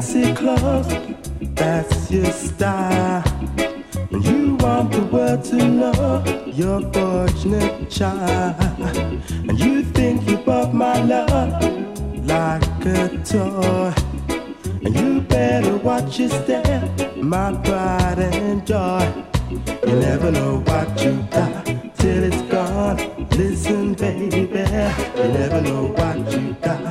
fancy clothes, that's your style. And you want the world to know you're a fortunate child. And you think you bought my love like a toy. And you better watch your step, my pride and joy. You never know what you got till it's gone. Listen, baby, you never know what you got